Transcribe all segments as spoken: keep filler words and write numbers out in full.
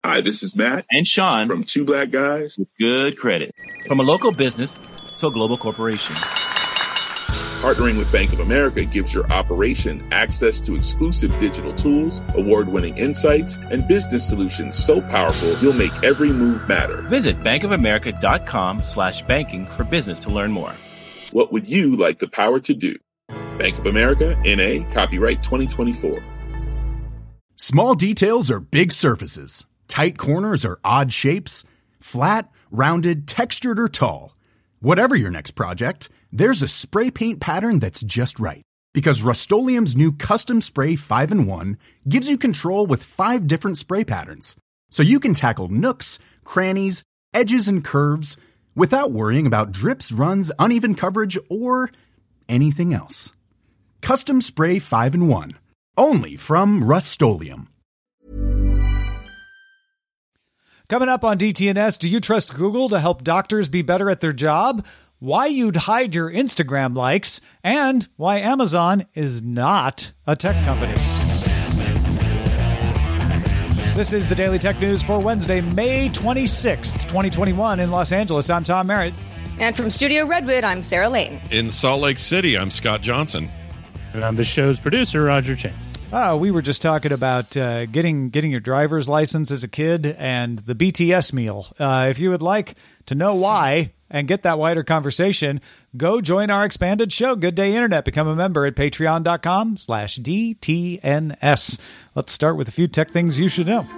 Hi, this is Matt and Sean from Two Black Guys with Good Credit. From a local business to a global corporation. Partnering with Bank of America gives your operation access to exclusive digital tools, award-winning insights, and business solutions so powerful you'll make every move matter. Visit bankofamerica.com slash banking for business to learn more. What would you like the power to do? Bank of America, N A, copyright twenty twenty-four. Small details are big surfaces. Tight corners are odd shapes. Flat, rounded, textured, or tall. Whatever your next project, there's a spray paint pattern that's just right. Because Rust-Oleum's new Custom Spray five in one gives you control with five different spray patterns. So you can tackle nooks, crannies, edges, and curves without worrying about drips, runs, uneven coverage, or anything else. Custom Spray five in one. Only from Rust-Oleum. Coming up on D T N S, do you trust Google to help doctors be better at their job? Why you'd hide your Instagram likes, and why Amazon is not a tech company. This is the Daily Tech News for Wednesday, May twenty-sixth, twenty twenty-one in Los Angeles. I'm Tom Merritt. And from Studio Redwood, I'm Sarah Layton. In Salt Lake City, I'm Scott Johnson. And I'm the show's producer, Roger Chang. Oh, we were just talking about uh, getting getting your driver's license as a kid and the B T S meal. Uh, if you would like to know why and get that wider conversation, go join our expanded show, Good Day Internet. Become a member at patreon.com slash DTNS. Let's start with a few tech things you should know.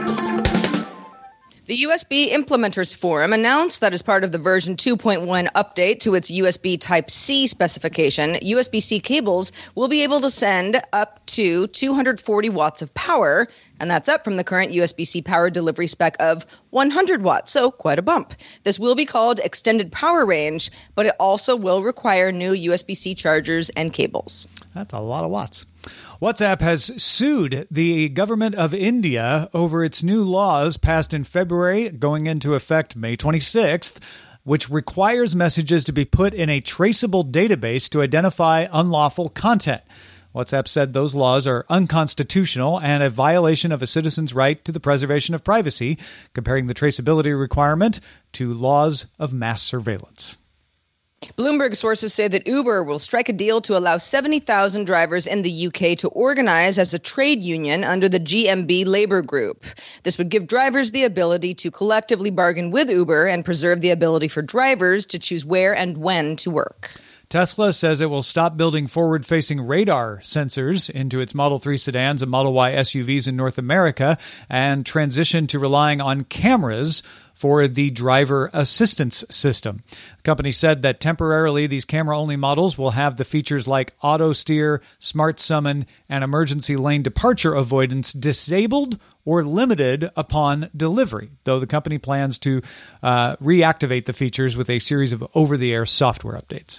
The U S B Implementers Forum announced that as part of the version two point one update to its U S B Type-C specification, U S B-C cables will be able to send up to two hundred forty watts of power, and that's up from the current U S B-C power delivery spec of one hundred watts, so quite a bump. This will be called Extended Power Range, but it also will require new U S B-C chargers and cables. That's a lot of watts. WhatsApp has sued the government of India over its new laws passed in February, going into effect May twenty-sixth, which requires messages to be put in a traceable database to identify unlawful content. WhatsApp said those laws are unconstitutional and a violation of a citizen's right to the preservation of privacy, comparing the traceability requirement to laws of mass surveillance. Bloomberg sources say that Uber will strike a deal to allow seventy thousand drivers in the U K to organize as a trade union under the G M B labor group. This would give drivers the ability to collectively bargain with Uber and preserve the ability for drivers to choose where and when to work. Tesla says it will stop building forward-facing radar sensors into its Model three sedans and Model Y S U Vs in North America and transition to relying on cameras for the driver assistance system. The company said that temporarily these camera-only models will have the features like auto steer, smart summon, and emergency lane departure avoidance disabled or limited upon delivery, though the company plans to uh, reactivate the features with a series of over-the-air software updates.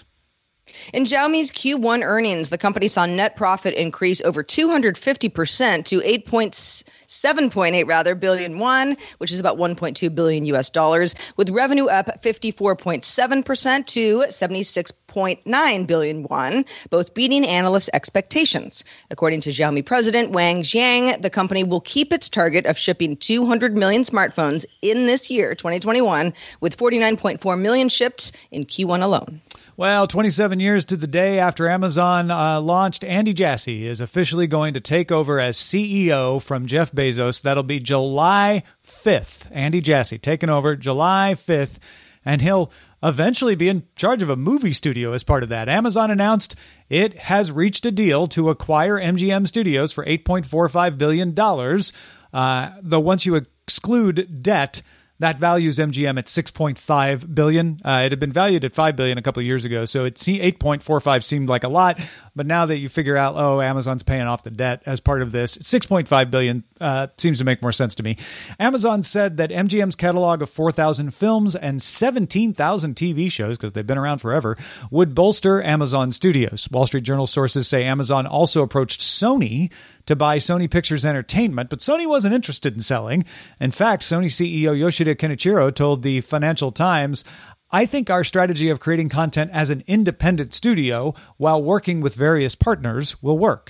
In Xiaomi's Q one earnings, the company saw net profit increase over two hundred fifty percent to eight point seven point eight rather billion won, which is about one point two billion U S dollars, with revenue up fifty-four point seven percent to seventy-six point nine billion won, both beating analyst expectations. According to Xiaomi president Wang Jiang, the company will keep its target of shipping two hundred million smartphones in this year, twenty twenty-one, with forty-nine point four million shipped in Q one alone. Well, twenty-seven years to the day after Amazon uh, launched, Andy Jassy is officially going to take over as C E O from Jeff Bezos. That'll be July fifth. Andy Jassy taking over July fifth, and he'll eventually be in charge of a movie studio as part of that. Amazon announced it has reached a deal to acquire M G M Studios for eight point four five billion dollars, uh, though once you exclude debt, that values M G M at six point five billion dollars. Uh, it had been valued at five billion dollars a couple of years ago, so it eight point four five seemed like a lot. But now that you figure out, oh, Amazon's paying off the debt as part of this, six point five billion dollars uh, seems to make more sense to me. Amazon said that M G M's catalog of four thousand films and seventeen thousand T V shows, because they've been around forever, would bolster Amazon Studios. Wall Street Journal sources say Amazon also approached Sony to buy Sony Pictures Entertainment, but Sony wasn't interested in selling. In fact, Sony C E O Yoshida Kenichiro told the Financial Times, "I think our strategy of creating content as an independent studio while working with various partners will work."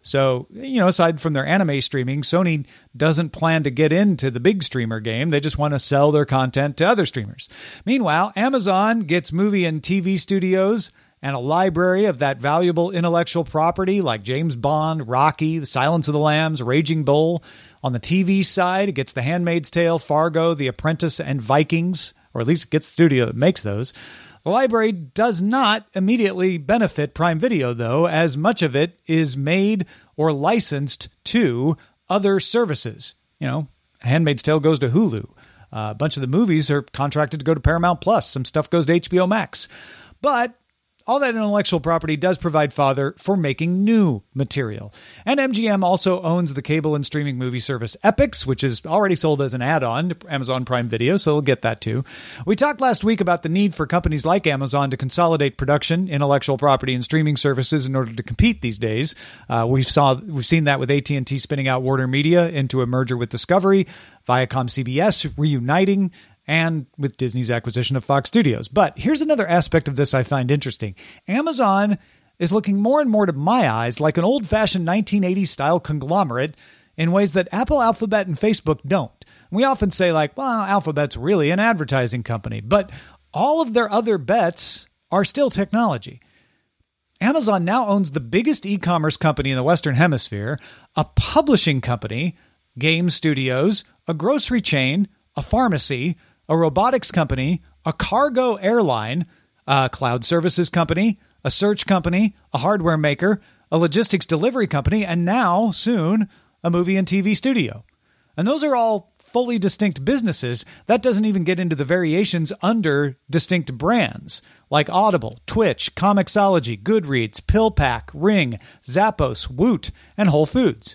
So, you know, aside from their anime streaming, Sony doesn't plan to get into the big streamer game. They just want to sell their content to other streamers. Meanwhile, Amazon gets movie and T V studios and a library of that valuable intellectual property like James Bond, Rocky, The Silence of the Lambs, Raging Bull. On the T V side, it gets The Handmaid's Tale, Fargo, The Apprentice, and Vikings, or at least it gets the studio that makes those. The library does not immediately benefit Prime Video, though, as much of it is made or licensed to other services. You know, Handmaid's Tale goes to Hulu. Uh, a bunch of the movies are contracted to go to Paramount Plus. Some stuff goes to H B O Max. But all that intellectual property does provide fodder for making new material. And M G M also owns the cable and streaming movie service Epix, which is already sold as an add-on to Amazon Prime Video, so they'll get that too. We talked last week about the need for companies like Amazon to consolidate production, intellectual property, and streaming services in order to compete these days. Uh, we've saw we've seen that with A T and T spinning out Warner Media into a merger with Discovery, Viacom C B S reuniting, and with Disney's acquisition of Fox Studios. But here's another aspect of this I find interesting. Amazon is looking more and more to my eyes like an old-fashioned nineteen eighties style conglomerate in ways that Apple, Alphabet, and Facebook don't. We often say like, well, Alphabet's really an advertising company, but all of their other bets are still technology. Amazon now owns the biggest e-commerce company in the Western Hemisphere, a publishing company, game studios, a grocery chain, a pharmacy, a robotics company, a cargo airline, a cloud services company, a search company, a hardware maker, a logistics delivery company, and now, soon, a movie and T V studio. And those are all fully distinct businesses. That doesn't even get into the variations under distinct brands, like Audible, Twitch, Comixology, Goodreads, PillPack, Ring, Zappos, Woot, and Whole Foods.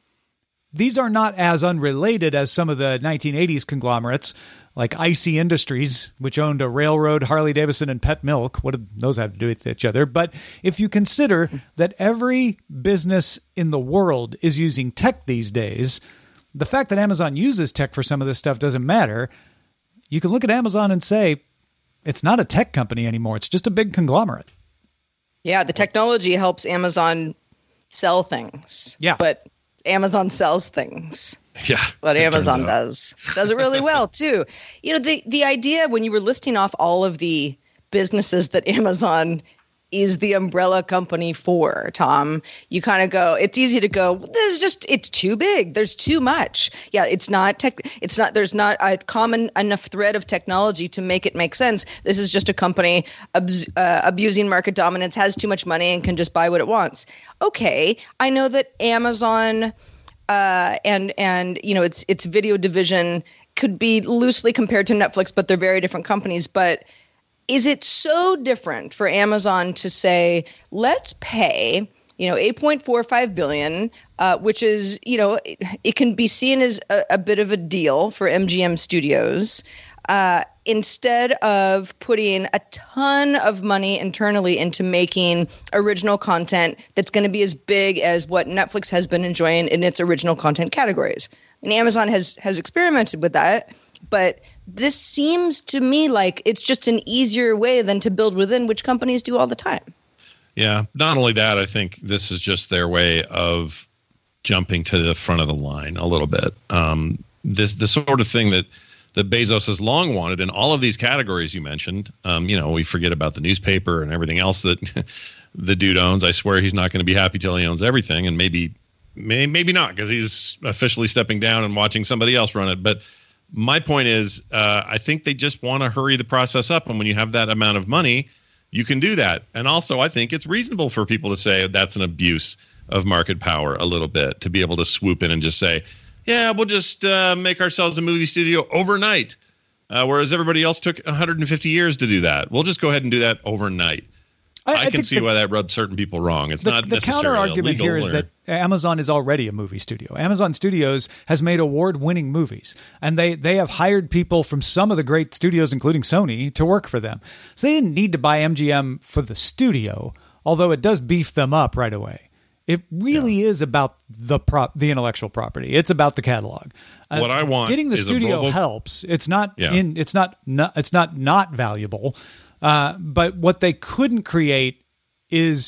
These are not as unrelated as some of the nineteen eighties conglomerates, like I C Industries, which owned a railroad, Harley-Davidson, and Pet Milk. What do those have to do with each other? But if you consider that every business in the world is using tech these days, the fact that Amazon uses tech for some of this stuff doesn't matter. You can look at Amazon and say, it's not a tech company anymore. It's just a big conglomerate. Yeah, the technology helps Amazon sell things. Yeah. But Amazon sells things. Yeah. What Amazon does. Does it really well, too. You know, the, the idea when you were listing off all of the businesses that Amazon is the umbrella company for, Tom, you kind of go, it's easy to go, this is just, it's too big. There's too much. Yeah, it's not tech. It's not, there's not a common enough thread of technology to make it make sense. This is just a company abs- uh, abusing market dominance, has too much money and can just buy what it wants. Okay. I know that Amazon uh, and, and, you know, its, its video division could be loosely compared to Netflix, but they're very different companies. But is it so different for Amazon to say, let's pay, you know, eight point four five billion dollars, uh, which is, you know, it, it can be seen as a, a bit of a deal for M G M Studios, uh, instead of putting a ton of money internally into making original content that's going to be as big as what Netflix has been enjoying in its original content categories. And Amazon has has experimented with that, but this seems to me like it's just an easier way than to build within, which companies do all the time. Yeah. Not only that, I think this is just their way of jumping to the front of the line a little bit. Um, this the sort of thing that, that Bezos has long wanted in all of these categories you mentioned. Um, you know, we forget about the newspaper and everything else that the dude owns. I swear he's not going to be happy till he owns everything, and maybe may, maybe not because he's officially stepping down and watching somebody else run it. But my point is, uh, I think they just want to hurry the process up. And when you have that amount of money, you can do that. And also, I think it's reasonable for people to say that's an abuse of market power a little bit, to be able to swoop in and just say, yeah, we'll just uh, make ourselves a movie studio overnight. Uh, whereas everybody else took one hundred fifty years to do that. We'll just go ahead and do that overnight. I, I, I can see the, why that rubs certain people wrong. It's the, not the necessarily counter argument illegal here is or, that Amazon is already a movie studio. Amazon Studios has made award-winning movies, and they they have hired people from some of the great studios, including Sony, to work for them. So they didn't need to buy M G M for the studio, although it does beef them up right away. It really yeah. is about the prop, the intellectual property. It's about the catalog. Uh, what I want getting the is studio a Volvo- helps. It's not yeah. in. It's not. not it's not not valuable. Uh, but what they couldn't create is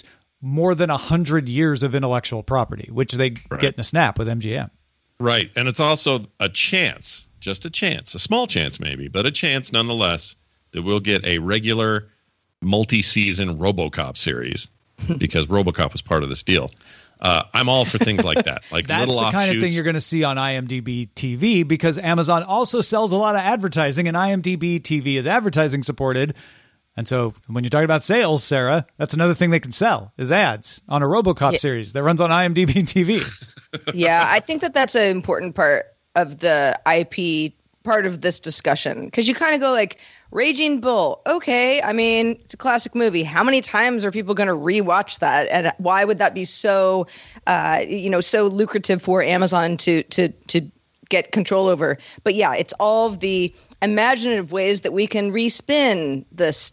more than one hundred years of intellectual property, which they right. get in a snap with M G M. Right. And it's also a chance, just a chance, a small chance maybe, but a chance nonetheless that we'll get a regular multi-season RoboCop series because RoboCop was part of this deal. Uh, I'm all for things like that. Like That's little the offshoots. kind of thing you're going to see on IMDb T V because Amazon also sells a lot of advertising, and IMDb T V is advertising supported. And so when you're talking about sales, Sarah, that's another thing they can sell is ads on a RoboCop yeah. series that runs on IMDb T V. Yeah, I think that that's an important part of the I P part of this discussion because you kind of go like, Raging Bull. Okay, I mean, it's a classic movie. How many times are people going to rewatch that? And why would that be so, uh, you know, so lucrative for Amazon to to to get control over? But yeah, it's all of the imaginative ways that we can respin this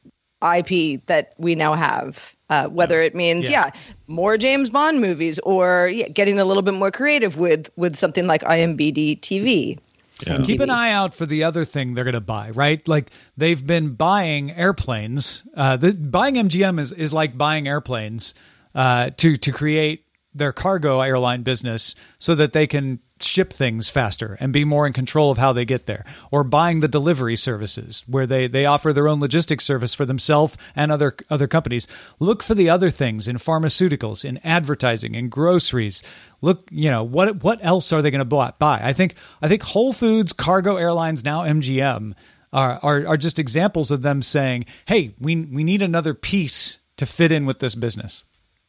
I P that we now have. Uh, whether it means, yeah. yeah, more James Bond movies or yeah, getting a little bit more creative with with something like IMDb T V. Yeah. Keep an eye out for the other thing they're going to buy, right? Like they've been buying airplanes. Uh, the, buying M G M is, is like buying airplanes uh, to to create their cargo airline business so that they can ship things faster and be more in control of how they get there, or buying the delivery services where they, they offer their own logistics service for themselves and other other companies. Look for the other things in pharmaceuticals, in advertising, in groceries. Look, you know, what what else are they going to buy? I think I think Whole Foods, Cargo Airlines, now M G M are, are are just examples of them saying, hey, we we need another piece to fit in with this business.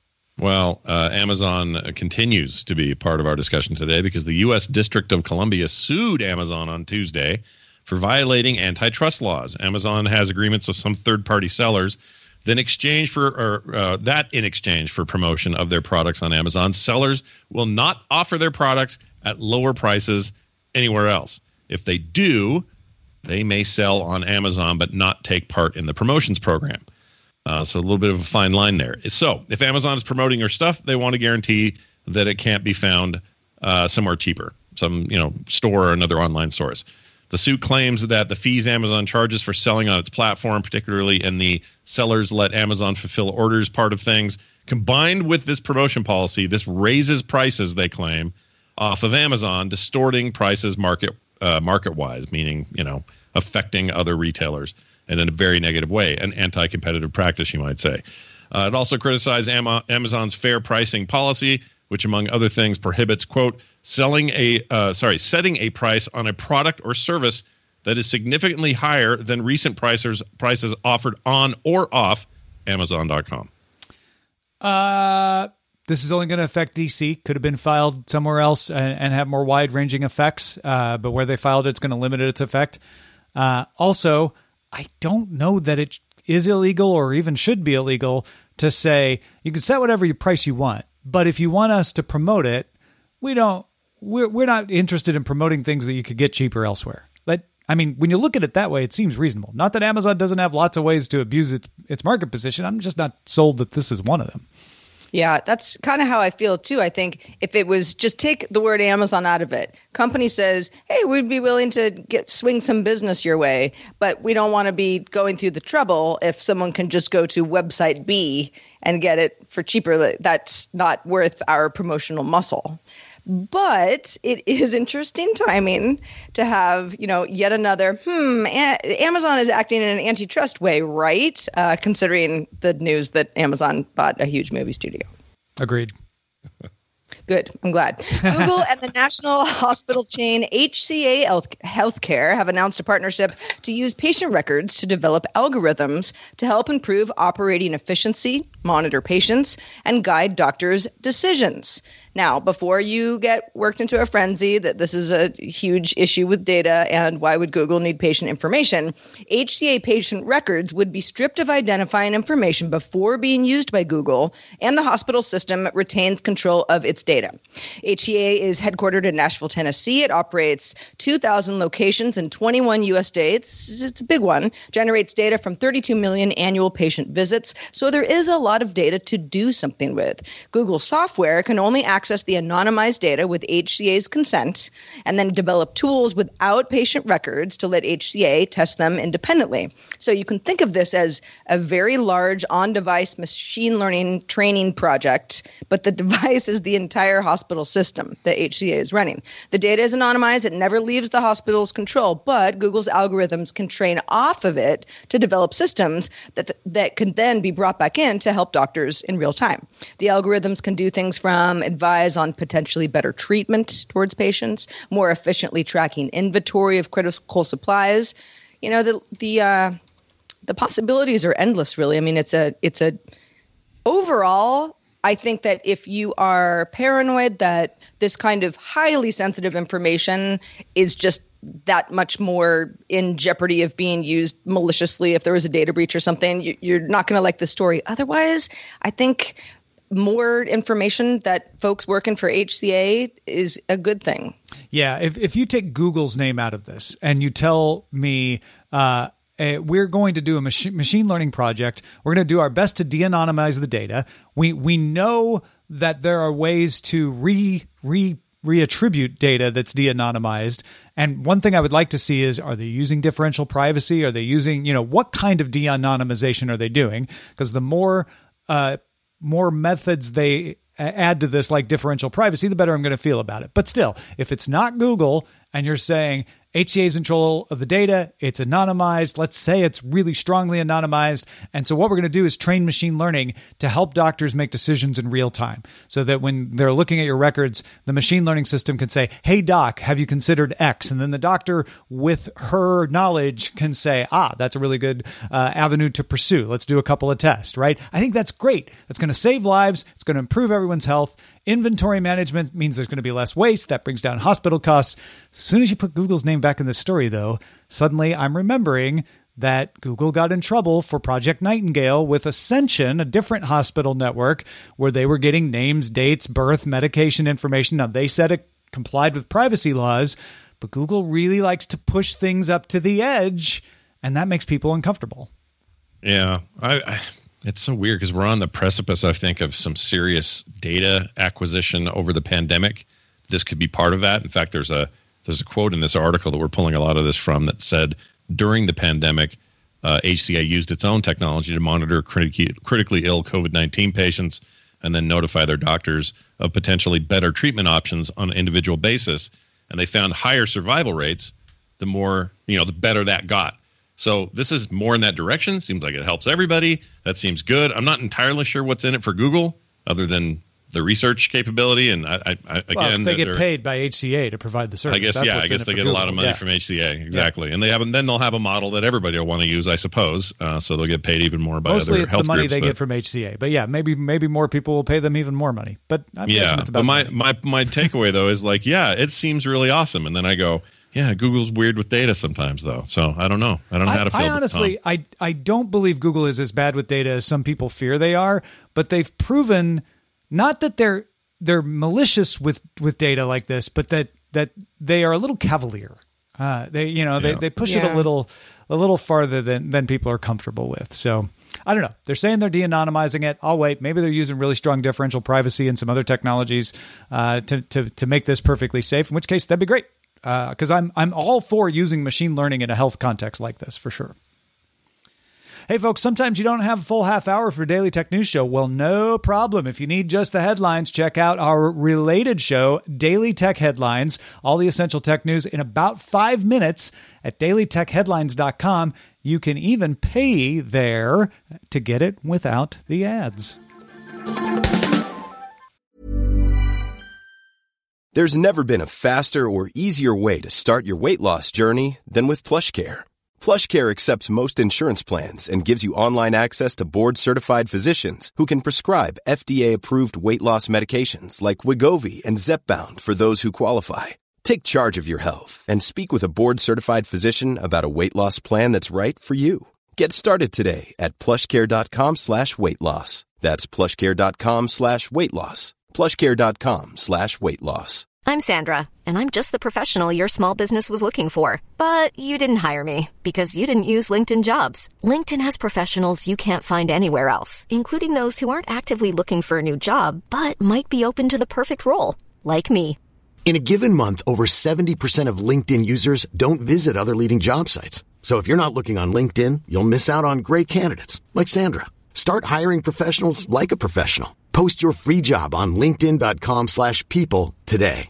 Well, uh, Amazon continues to be part of our discussion today because the U S District of Columbia sued Amazon on Tuesday for violating antitrust laws. Amazon has agreements with some third-party sellers. Then, exchange for or uh, that in exchange for promotion of their products on Amazon, sellers will not offer their products at lower prices anywhere else. If they do, they may sell on Amazon but not take part in the promotions program. Uh, so a little bit of a fine line there. So if Amazon is promoting your stuff, they want to guarantee that it can't be found uh, somewhere cheaper, some you know store or another online source. The suit claims that the fees Amazon charges for selling on its platform, particularly in the sellers let Amazon fulfill orders part of things, combined with this promotion policy, this raises prices, they claim, off of Amazon, distorting prices market uh, market-wise, meaning you know affecting other retailers. And in a very negative way, an anti-competitive practice, you might say. Uh, it also criticized Am- Amazon's fair pricing policy, which, among other things, prohibits, quote, selling a uh, sorry, setting a price on a product or service that is significantly higher than recent prices prices offered on or off Amazon dot com. Uh, this is only going to affect D C. Could have been filed somewhere else and, and have more wide-ranging effects, uh, but where they filed it, it's going to limit its effect. Uh, also, I don't know that it is illegal or even should be illegal to say you can set whatever you price you want, but if you want us to promote it, we don't. We're we're not interested in promoting things that you could get cheaper elsewhere. But I mean, when you look at it that way, it seems reasonable. Not that Amazon doesn't have lots of ways to abuse its its market position. I'm just not sold that this is one of them. Yeah, that's kind of how I feel, too. I think if it was just take the word Amazon out of it, company says, hey, we'd be willing to get swing some business your way, but we don't want to be going through the trouble if someone can just go to website B and get it for cheaper. That's not worth our promotional muscle. But it is interesting timing to have, you know, yet another, hmm, a- Amazon is acting in an antitrust way, right? Uh, considering the news that Amazon bought a huge movie studio. Agreed. Good. I'm glad. Google and the national hospital chain H C A Healthcare have announced a partnership to use patient records to develop algorithms to help improve operating efficiency, monitor patients, and guide doctors' decisions. Now, before you get worked into a frenzy that this is a huge issue with data and why would Google need patient information, H C A patient records would be stripped of identifying information before being used by Google, and the hospital system retains control of its data. H C A is headquartered in Nashville, Tennessee. It operates two thousand locations in twenty-one U S states. It's a big one. Generates data from thirty-two million annual patient visits. So there is a lot of data to do something with. Google software can only access access the anonymized data with H C A's consent, and then develop tools without patient records to let H C A test them independently. So you can think of this as a very large on-device machine learning training project, but the device is the entire hospital system that H C A is running. The data is anonymized. It never leaves the hospital's control, but Google's algorithms can train off of it to develop systems that, that can then be brought back in to help doctors in real time. The algorithms can do things from advise on potentially better treatment towards patients, more efficiently tracking inventory of critical supplies. You know, the the uh, the possibilities are endless, really. I mean, it's a it's a overall, I think that if you are paranoid that this kind of highly sensitive information is just that much more in jeopardy of being used maliciously if there was a data breach or something, you, you're not going to like the story. Otherwise, I think more information that folks working for H C A is a good thing. Yeah, if if you take Google's name out of this and you tell me uh, uh, we're going to do a machine machine learning project, we're going to do our best to de-anonymize the data. We we know that there are ways to re re reattribute data that's de-anonymized. And one thing I would like to see is, are they using differential privacy? Are they using, you know, what kind of de-anonymization are they doing? Because the more uh, more methods they add to this, like differential privacy, the better I'm going to feel about it. But still, if it's not Google and you're saying H C A's in control of the data, it's anonymized, let's say it's really strongly anonymized. And so what we're going to do is train machine learning to help doctors make decisions in real time so that when they're looking at your records, the machine learning system can say, hey, doc, have you considered X? And then the doctor with her knowledge can say, ah, that's a really good uh, avenue to pursue. Let's do a couple of tests, right? I think that's great. That's going to save lives. It's going to improve everyone's health. Inventory management means there's going to be less waste. That brings down hospital costs. As soon as you put Google's name back in this story, though, suddenly I'm remembering that Google got in trouble for Project Nightingale with Ascension, a different hospital network, where they were getting names, dates, birth, medication information. Now, they said it complied with privacy laws, but Google really likes to push things up to the edge, and that makes people uncomfortable. Yeah, I... I... It's so weird because we're on the precipice, I think, of some serious data acquisition over the pandemic. This could be part of that. In fact, there's a there's a quote in this article that we're pulling a lot of this from that said during the pandemic, uh, H C A used its own technology to monitor critically, critically ill COVID nineteen patients and then notify their doctors of potentially better treatment options on an individual basis. And they found higher survival rates the more, you know, the better that got. So this is more in that direction. Seems like it helps everybody. That seems good. I'm not entirely sure what's in it for Google other than the research capability. And I, I, I again, well, they get paid by H C A to provide the service. I guess, That's yeah, I guess they get Google. a lot of money yeah. from H C A. Exactly. Yeah. And they have, then they'll have a model that everybody will want to use, I suppose. Uh, so they'll get paid even more by Mostly other it's health the money groups, they but, get from H C A. But yeah, maybe maybe more people will pay them even more money. But I'm yeah, it's about but my, money. my, my takeaway, though, is like, yeah, it seems really awesome. And then I go, yeah, Google's weird with data sometimes, though. So I don't know. I don't know I, how to feel. I honestly, um, I I don't believe Google is as bad with data as some people fear they are. But they've proven not that they're they're malicious with, with data like this, but that that they are a little cavalier. Uh, they you know Yeah. they, they push it Yeah. a little a little farther than than people are comfortable with. So I don't know. They're saying they're de-anonymizing it. I'll wait. Maybe they're using really strong differential privacy and some other technologies uh, to to to make this perfectly safe. In which case, that'd be great. Because uh, I'm I'm all for using machine learning in a health context like this, for sure. Hey, folks, sometimes you don't have a full half hour for Daily Tech News Show. Well, no problem. If you need just the headlines, check out our related show, Daily Tech Headlines, all the essential tech news in about five minutes at daily tech headlines dot com. You can even pay there to get it without the ads. There's never been a faster or easier way to start your weight loss journey than with PlushCare. PlushCare accepts most insurance plans and gives you online access to board-certified physicians who can prescribe F D A-approved weight loss medications like Wegovy and Zepbound for those who qualify. Take charge of your health and speak with a board-certified physician about a weight loss plan that's right for you. Get started today at plushcare.com slash weight loss. That's plushcare.com slash weight loss. plushcare.com slash weight loss. I'm Sandra, and I'm just the professional your small business was looking for. But you didn't hire me because you didn't use LinkedIn Jobs. LinkedIn has professionals you can't find anywhere else, including those who aren't actively looking for a new job, but might be open to the perfect role, like me. In a given month, over seventy percent of LinkedIn users don't visit other leading job sites. So if you're not looking on LinkedIn, you'll miss out on great candidates, like Sandra. Start hiring professionals like a professional. Post your free job on linkedin.com slash people today.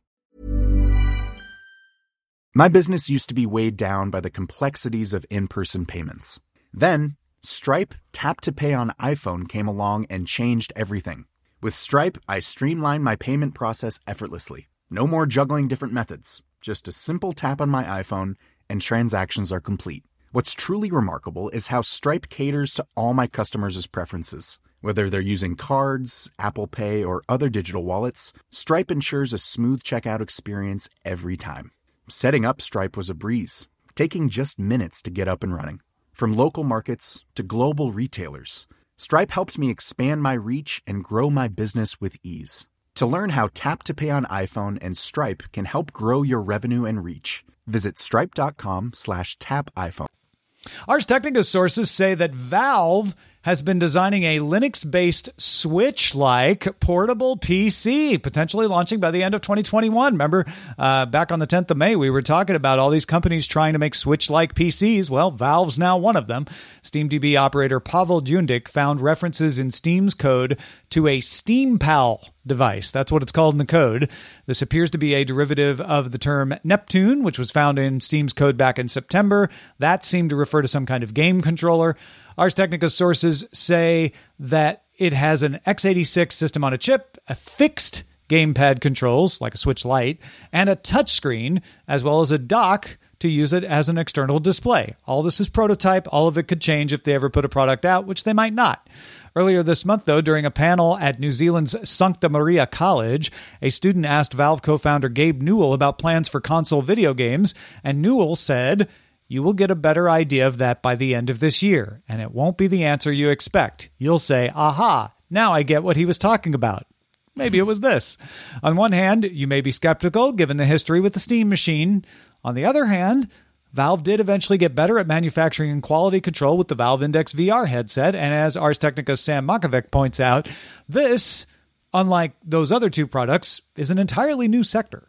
My business used to be weighed down by the complexities of in-person payments. Then, Stripe Tap to Pay on iPhone came along and changed everything. With Stripe, I streamlined my payment process effortlessly. No more juggling different methods. Just a simple tap on my iPhone and transactions are complete. What's truly remarkable is how Stripe caters to all my customers' preferences. Whether they're using cards, Apple Pay, or other digital wallets, Stripe ensures a smooth checkout experience every time. Setting up Stripe was a breeze, taking just minutes to get up and running. From local markets to global retailers, Stripe helped me expand my reach and grow my business with ease. To learn how Tap to Pay on iPhone and Stripe can help grow your revenue and reach, visit stripe.com slash tap iPhone. Ars Technica sources say that Valve has been designing a Linux-based Switch-like portable P C, potentially launching by the end of twenty twenty-one. Remember, uh, back on the tenth of May, we were talking about all these companies trying to make Switch-like P Cs. Well, Valve's now one of them. SteamDB operator Pavel Jundik found references in Steam's code to a SteamPal device. That's what it's called in the code. This appears to be a derivative of the term Neptune, which was found in Steam's code back in September. That seemed to refer to some kind of game controller. Ars Technica sources say that it has an x eighty-six system on a chip, a fixed gamepad controls, like a Switch Lite, and a touchscreen, as well as a dock to use it as an external display. All this is prototype. All of it could change if they ever put a product out, which they might not. Earlier this month, though, during a panel at New Zealand's Sancta Maria College, a student asked Valve co-founder Gabe Newell about plans for console video games, and Newell said, "You will get a better idea of that by the end of this year, and it won't be the answer you expect. You'll say, aha, now I get what he was talking about." Maybe it was this. On one hand, you may be skeptical given the history with the Steam machine. On the other hand, Valve did eventually get better at manufacturing and quality control with the Valve Index V R headset, and as Ars Technica's Sam Makovec points out, this, unlike those other two products, is an entirely new sector.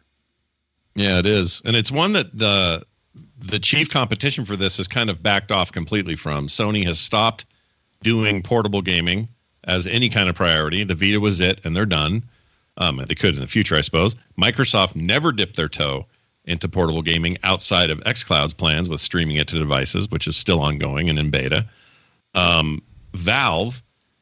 Yeah, it is. And it's one that the the chief competition for this has kind of backed off completely from. Sony has stopped doing portable gaming as any kind of priority. The Vita was it, and they're done. Um, they could in the future, I suppose. Microsoft never dipped their toe into portable gaming outside of xCloud's plans with streaming it to devices, which is still ongoing and in beta. Um, Valve,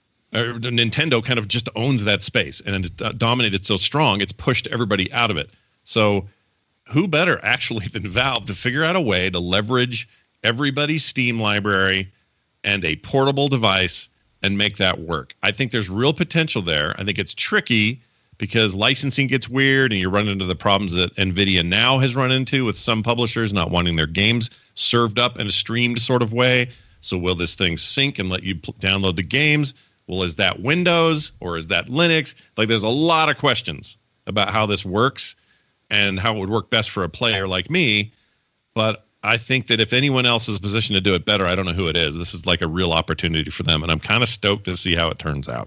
or Nintendo kind of just owns that space and it's dominated so strong, it's pushed everybody out of it. So who better actually than Valve to figure out a way to leverage everybody's Steam library and a portable device and make that work? I think there's real potential there. I think it's tricky because licensing gets weird and you run into the problems that NVIDIA now has run into with some publishers not wanting their games served up in a streamed sort of way. So will this thing sync and let you pl- download the games? Well, is that Windows or is that Linux? Like, there's a lot of questions about how this works and how it would work best for a player like me. But I think that if anyone else is positioned to do it better, I don't know who it is. This is like a real opportunity for them, and I'm kind of stoked to see how it turns out.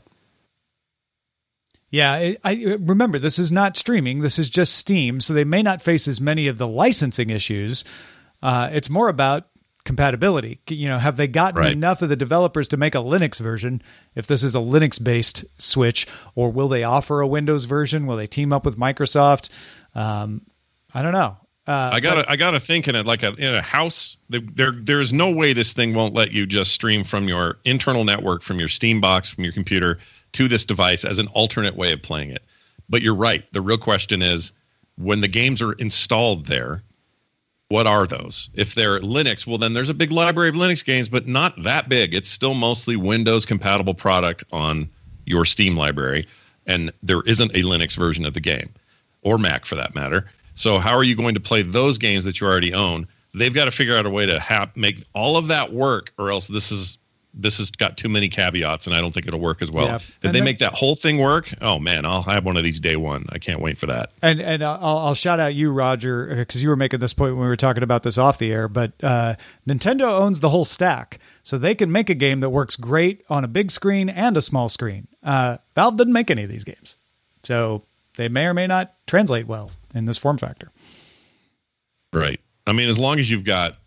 Yeah, I, I remember, this is not streaming. This is just Steam, so they may not face as many of the licensing issues. Uh, it's more about compatibility. You know, have they gotten right. enough of the developers to make a Linux version if this is a Linux-based Switch, or will they offer a Windows version? Will they team up with Microsoft? Um, I don't know. Uh, I gotta, but, I gotta think in it like a in a house. There, there is no way this thing won't let you just stream from your internal network, from your Steam box, from your computer to this device as an alternate way of playing it. But you're right. The real question is, when the games are installed there, what are those? If they're Linux, well, then there's a big library of Linux games, but not that big. It's still mostly Windows compatible product on your Steam library, and there isn't a Linux version of the game, or Mac for that matter. So how are you going to play those games that you already own? They've got to figure out a way to have, make all of that work, or else this is this has got too many caveats, and I don't think it'll work as well. Yeah. If And they then- make that whole thing work, oh man, I'll have one of these day one. I can't wait for that. And and I'll, I'll shout out you, Roger, because you were making this point when we were talking about this off the air. But uh, Nintendo owns the whole stack, so they can make a game that works great on a big screen and a small screen. Uh, Valve doesn't make any of these games, so they may or may not translate well in this form factor. Right. I mean, as long as you've got,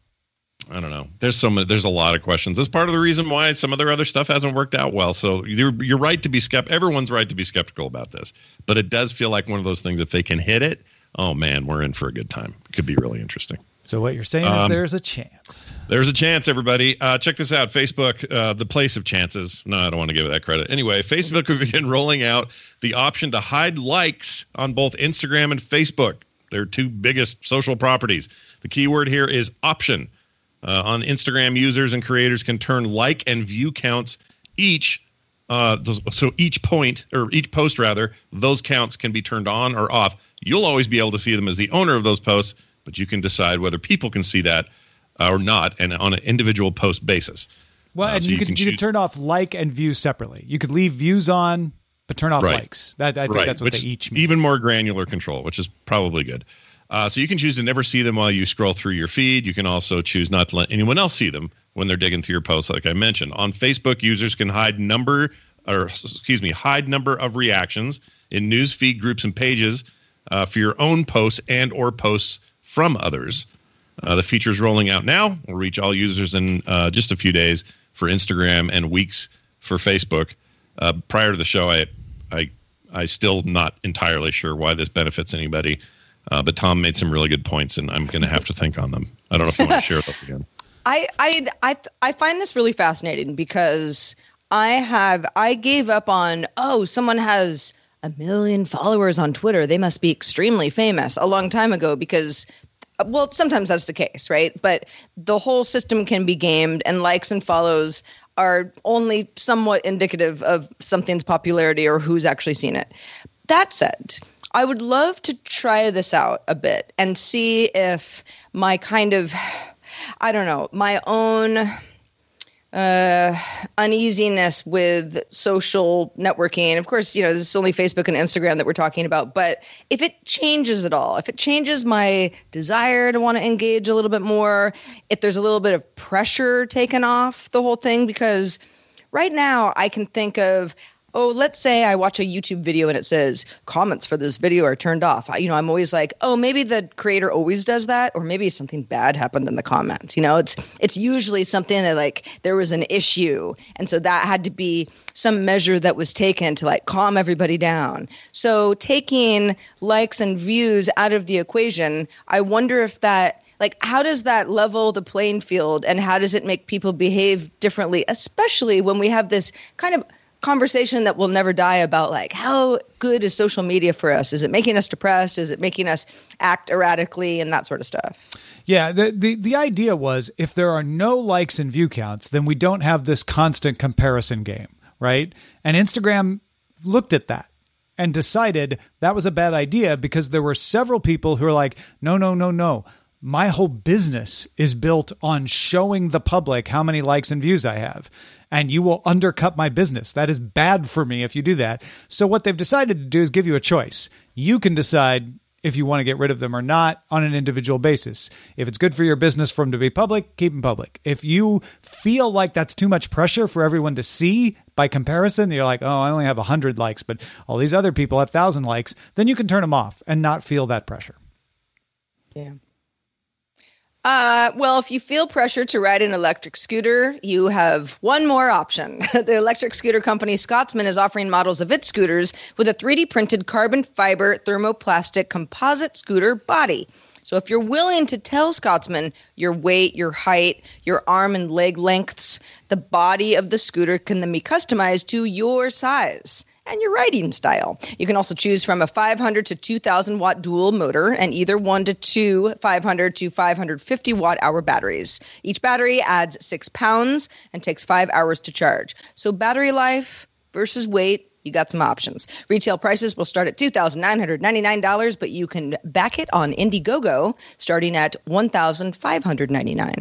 I don't know. There's some. There's a lot of questions. That's part of the reason why some of their other stuff hasn't worked out well. So you're you're right to be skeptical. Everyone's right to be skeptical about this, but it does feel like one of those things. If they can hit it, oh man, we're in for a good time. It could be really interesting. So what you're saying is Um, there's a chance. There's a chance, everybody. Uh, check this out. Facebook, uh, the place of chances. No, I don't want to give it that credit. Anyway, Facebook will begin rolling out the option to hide likes on both Instagram and Facebook. Their two biggest social properties. The keyword here is option. Uh, on Instagram, users and creators can turn like and view counts each. Uh, those, so each point or each post rather, those counts can be turned on or off. You'll always be able to see them as the owner of those posts, but you can decide whether people can see that uh, or not, and on an individual post basis. Well, Uh, and so you, you could can you could choose- turn off like and view separately. You could leave views on, but turn off Right. likes. That I think right, that's what which they each mean. even more granular control, which is probably good. Uh, so you can choose to never see them while you scroll through your feed. You can also choose not to let anyone else see them when they're digging through your posts, like I mentioned. On Facebook, users can hide number, or excuse me, hide number of reactions in news feed groups and pages uh, for your own posts and or posts from others. Uh, the feature is rolling out now. Will reach all users in uh, just a few days for Instagram and weeks for Facebook. Uh, prior to the show, I, I, I still not entirely sure why this benefits anybody. Uh, but Tom made some really good points, and I'm going to have to think on them. I don't know if you want to share those again. I I I I find this really fascinating because I have I gave up on oh someone has a million followers on Twitter, they must be extremely famous a long time ago, because well sometimes that's the case, right? But the whole system can be gamed, and likes and follows are only somewhat indicative of something's popularity or who's actually seen it. That said, I would love to try this out a bit and see if my kind of, I don't know, my own uh, uneasiness with social networking. Of course, you know, this is only Facebook and Instagram that we're talking about, but if it changes at all, if it changes my desire to want to engage a little bit more, if there's a little bit of pressure taken off the whole thing, because right now I can think of, oh, let's say I watch a YouTube video and it says comments for this video are turned off. I, you know, I'm always like, oh, maybe the creator always does that, or maybe something bad happened in the comments. You know, it's it's usually something that like there was an issue, and so that had to be some measure that was taken to like calm everybody down. So taking likes and views out of the equation, I wonder if that, like, how does that level the playing field, and how does it make people behave differently, especially when we have this kind of conversation that will never die about like how good is social media for us? Is it making us depressed? Is it making us act erratically and that sort of stuff? Yeah, the, the the idea was if there are no likes and view counts, then we don't have this constant comparison game, right? And Instagram looked at that and decided that was a bad idea because there were several people who were like, no, no, no, no. My whole business is built on showing the public how many likes and views I have. And you will undercut my business. That is bad for me if you do that. So what they've decided to do is give you a choice. You can decide if you want to get rid of them or not on an individual basis. If it's good for your business for them to be public, keep them public. If you feel like that's too much pressure for everyone to see by comparison, you're like, oh, I only have one hundred likes, but all these other people have one thousand likes, then you can turn them off and not feel that pressure. Yeah. Uh, well, if you feel pressure to ride an electric scooter, you have one more option. The electric scooter company Scotsman is offering models of its scooters with a three D printed carbon fiber thermoplastic composite scooter body. So if you're willing to tell Scotsman your weight, your height, your arm and leg lengths, the body of the scooter can then be customized to your size and your riding style. You can also choose from a five hundred to two thousand watt dual motor and either one to two five hundred to five hundred fifty watt hour batteries. Each battery adds six pounds and takes five hours to charge. So battery life versus weight, you got some options. Retail prices will start at two thousand nine hundred ninety-nine dollars, but you can back it on Indiegogo starting at one thousand five hundred ninety-nine dollars.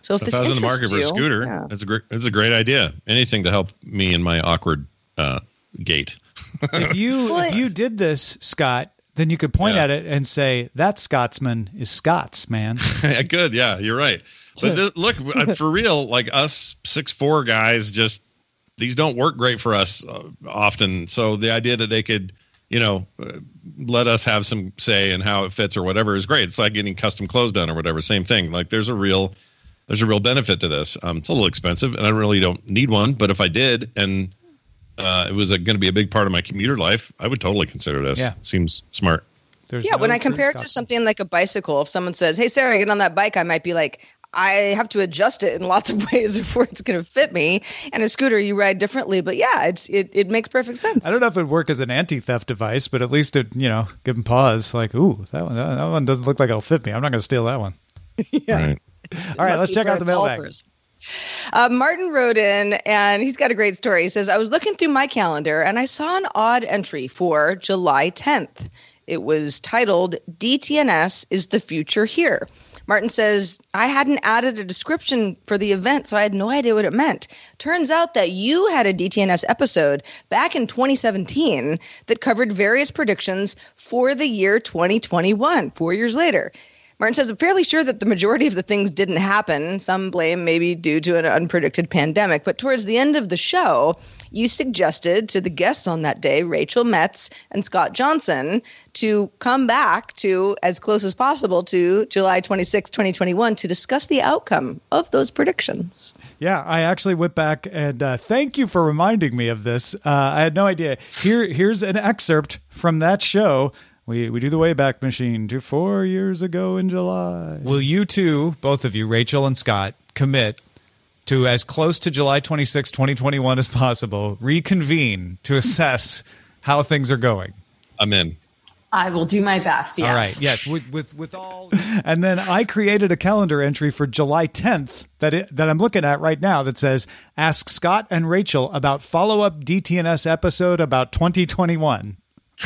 So if, if this I was in the interests market for a you, scooter, yeah. it's a great, it's a great idea. Anything to help me in my awkward uh, gait. If you if you did this, Scott, then you could point Yeah. at it and say that Scotsman is Scots, man. Good, yeah, you're right. But th- look, for real, like us six four guys, just these don't work great for us uh, often. So the idea that they could, you know, uh, let us have some say in how it fits or whatever is great. It's like getting custom clothes done or whatever. Same thing. Like there's a real there's a real benefit to this. Um, it's a little expensive, and I really don't need one. But if I did, and uh, it was going to be a big part of my commuter life, I would totally consider this. Yeah. It seems smart. There's Yeah, no when I true compare it to Scotsman. something like a bicycle, if someone says, "Hey, Sarah, get on that bike," I might be like, I have to adjust it in lots of ways before it's going to fit me. And a scooter, you ride differently. But yeah, it's it, it makes perfect sense. I don't know if it'd work as an anti-theft device, but at least it, you know, give them pause. Like, ooh, that one, that, that one doesn't look like it'll fit me. I'm not going to steal that one. Yeah. Right. All right, Must let's be check for out the a tall mailbag. person. Uh, Martin wrote in, and he's got a great story. He says, I was looking through my calendar, and I saw an odd entry for July tenth. It was titled, D T N S is the future here. Martin says, I hadn't added a description for the event, so I had no idea what it meant. Turns out that you had a D T N S episode back in twenty seventeen that covered various predictions for the year twenty twenty-one, four years later. Martin says, I'm fairly sure that the majority of the things didn't happen. Some blame maybe due to an unpredicted pandemic. But towards the end of the show, you suggested to the guests on that day, Rachel Metz and Scott Johnson, to come back to as close as possible to July twenty-sixth, twenty twenty-one to discuss the outcome of those predictions. Yeah, I actually went back and uh, thank you for reminding me of this. Uh, I had no idea. Here, here's an excerpt from that show. We we do the Wayback Machine to four years ago in July. Will you two, both of you, Rachel and Scott, commit to as close to July twenty-sixth, twenty twenty-one as possible, reconvene to assess how things are going? I'm in. I will do my best, yes. All right, yes, with with, with all... And then I created a calendar entry for July tenth that it, that I'm looking at right now that says, ask Scott and Rachel about follow-up D T N S episode about twenty twenty-one.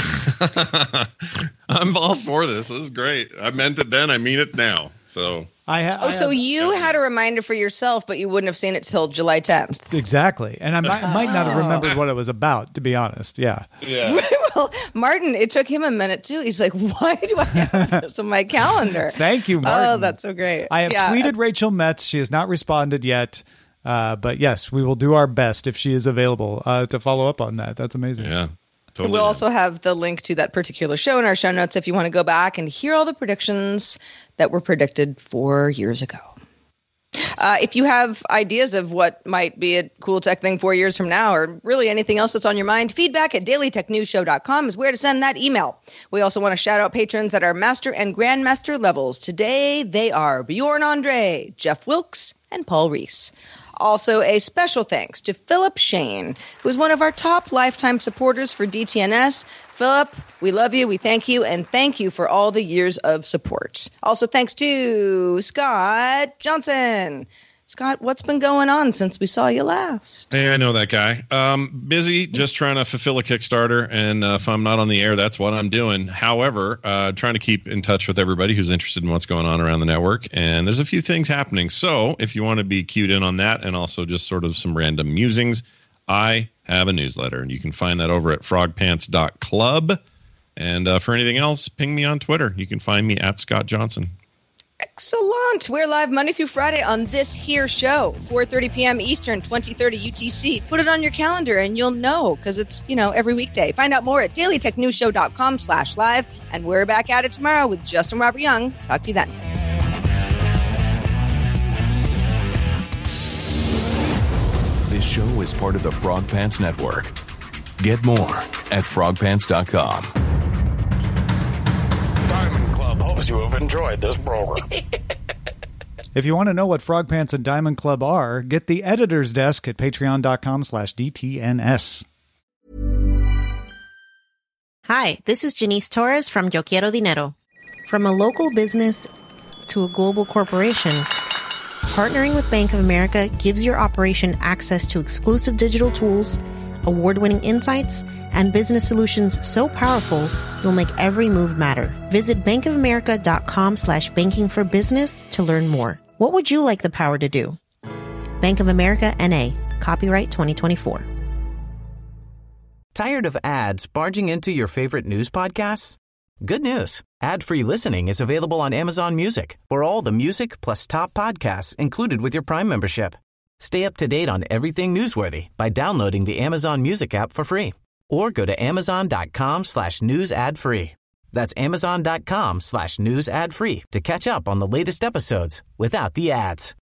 I'm all for this. This is great. I meant it then. I mean it now. So I ha- Oh, I so have- you had a reminder for yourself, but you wouldn't have seen it till July tenth. Exactly. And I might, might not have remembered what it was about, to be honest. Yeah. yeah. Well, Martin, it took him a minute too. He's like, why do I have this on my calendar? Thank you, Martin. Oh, that's so great. I have Yeah. tweeted Rachel Metz. She has not responded yet. Uh, but yes, we will do our best if she is available uh, to follow up on that. That's amazing. Yeah. Totally We'll down. also have the link to that particular show in our show notes if you want to go back and hear all the predictions that were predicted four years ago. Uh, if you have ideas of what might be a cool tech thing four years from now, or really anything else that's on your mind, feedback at daily tech news show dot com is where to send that email. We also want to shout out patrons at our master and grandmaster levels. Today, they are Bjorn Andre, Jeff Wilkes, and Paul Reese. Also, a special thanks to Philip Shane, who is one of our top lifetime supporters for D T N S. Philip, we love you, we thank you, and thank you for all the years of support. Also, thanks to Scott Johnson. Scott, what's been going on since we saw you last? Hey, I know that guy. Um, busy, just trying to fulfill a Kickstarter, and uh, if I'm not on the air, that's what I'm doing. However, uh, trying to keep in touch with everybody who's interested in what's going on around the network, and there's a few things happening. So if you want to be cued in on that, and also just sort of some random musings, I have a newsletter, and you can find that over at frog pants dot club. And uh, for anything else, ping me on Twitter. You can find me at Scott Johnson. Excellent. We're live Monday through Friday on this here show, four thirty p.m. Eastern, twenty thirty U T C. Put it on your calendar and you'll know because it's, you know, every weekday. Find out more at daily tech news show dot com slash live. And we're back at it tomorrow with Justin Robert Young. Talk to you then. This show is part of the Frog Pants Network. Get more at frog pants dot com. Diamond Club hopes you have enjoyed this program. If you want to know what Frog Pants and Diamond Club are, get the editor's desk at patreon dot com slash D T N S. Hi, this is Janice Torres from Yo Quiero Dinero. From a local business to a global corporation, partnering with Bank of America gives your operation access to exclusive digital tools, award-winning insights, and business solutions so powerful you'll make every move matter. Visit bankofamerica dot com slash banking for business to learn more. What would you like the power to do? Bank of America, N A. Copyright twenty twenty-four. Tired of ads barging into your favorite news podcasts? Good news. Ad-free listening is available on Amazon Music for all the music plus top podcasts included with your Prime membership. Stay up to date on everything newsworthy by downloading the Amazon Music app for free or go to amazon.com slash news ad free. That's amazon.com slash news ad free to catch up on the latest episodes without the ads.